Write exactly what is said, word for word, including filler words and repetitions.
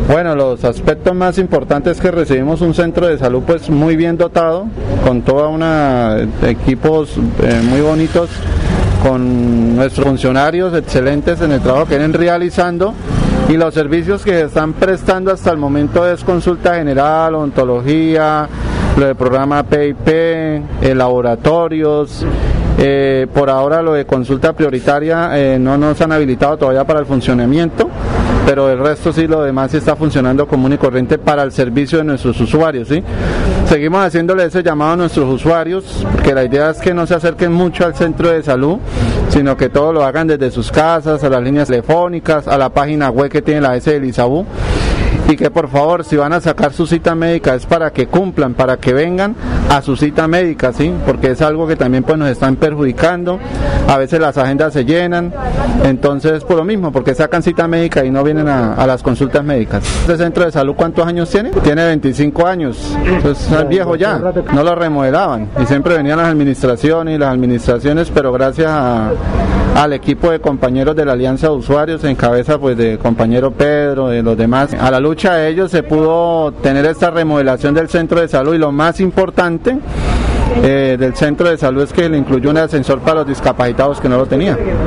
Bueno, los aspectos más importantes es que recibimos un centro de salud pues muy bien dotado, con toda una equipos eh, muy bonitos, con nuestros funcionarios excelentes en el trabajo que vienen realizando, y los servicios que están prestando hasta el momento es consulta general, odontología, lo del programa P I P, eh, laboratorios. Eh, por ahora lo de consulta prioritaria eh, no nos han habilitado todavía para el funcionamiento, pero el resto sí, lo demás sí está funcionando común y corriente para el servicio de nuestros usuarios, ¿sí? Seguimos haciéndole ese llamado a nuestros usuarios, porque la idea es que no se acerquen mucho al centro de salud, sino que todo lo hagan desde sus casas, a las líneas telefónicas, a la página web que tiene la S del ISABU, y que por favor, si van a sacar su cita médica es para que cumplan, para que vengan a su cita médica, ¿sí? Porque es algo que también pues nos están perjudicando, a veces las agendas se llenan, entonces por lo mismo, porque sacan cita médica y no vienen a, a las consultas médicas. ¿Este centro de salud cuántos años tiene? Tiene veinticinco años, entonces es viejo ya, no lo remodelaban y siempre venían las administraciones y las administraciones, pero gracias a, al equipo de compañeros de la Alianza de Usuarios, en cabeza pues de compañero Pedro, de los demás, a la lucha de ellos se pudo tener esta remodelación del centro de salud, y lo más importante eh, del centro de salud es que le incluyó un ascensor para los discapacitados que no lo tenía.